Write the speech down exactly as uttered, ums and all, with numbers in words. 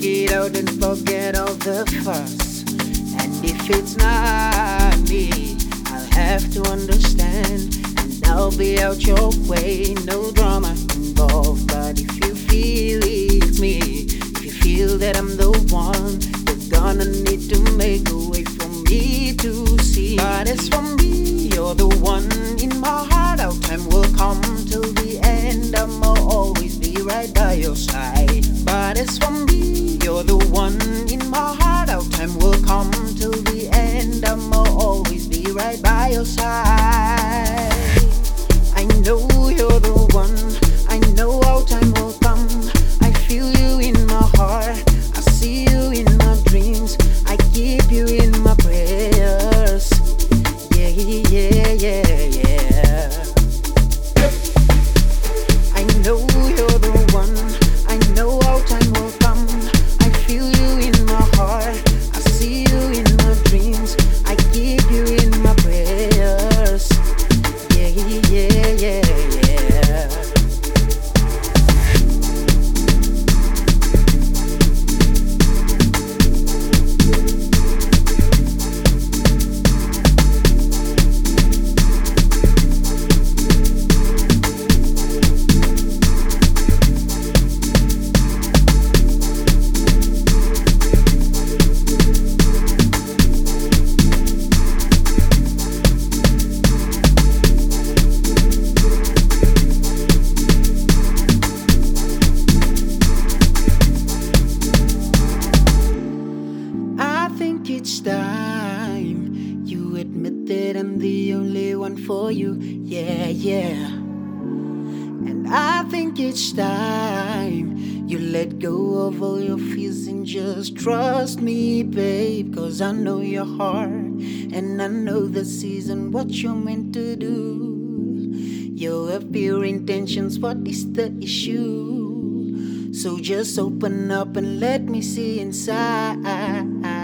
it out and forget all the fuss. And if it's not me, I'll have to understand, and I'll be out your way. No drama involved, but if you feel it's me, if you feel that I'm the one, you're gonna need to make a way for me to see. But as for me, you're the one in my heart. Our time will come till the end. I'ma always be right by your side. But as for me, you're the one in my heart. Our time will come till the end. I'ma always be right by your side. I know you're the one. I know our time will come. I feel you in my heart. I see you in my dreams. I keep you in my prayers. Yeah, yeah, yeah, yeah. I know you're the one. I know our time will come. I feel you in my heart. I see you in my dreams. I keep you in my prayers. Yeah, yeah, yeah, yeah. It's time you admit that I'm the only one for you. Yeah, yeah. And I think it's time you let go of all your fears and just trust me, babe. Cause I know your heart, and I know the season, what you're meant to do. You have pure intentions, what is the issue? So just open up and let me see inside.